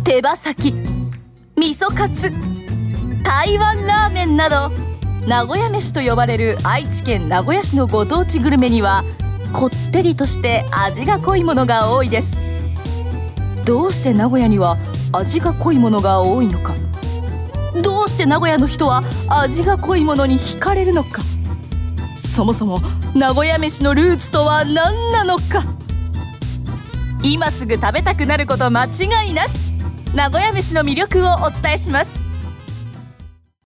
手羽先、味噌カツ、台湾ラーメンなど、名古屋飯と呼ばれる愛知県名古屋市のご当地グルメにはこってりとして味が濃いものが多いです。どうして名古屋には味が濃いものが多いのか、どうして名古屋の人は味が濃いものに惹かれるのか、そもそも名古屋飯のルーツとは何なのか。今すぐ食べたくなること間違いなし、名古屋飯の魅力をお伝えします。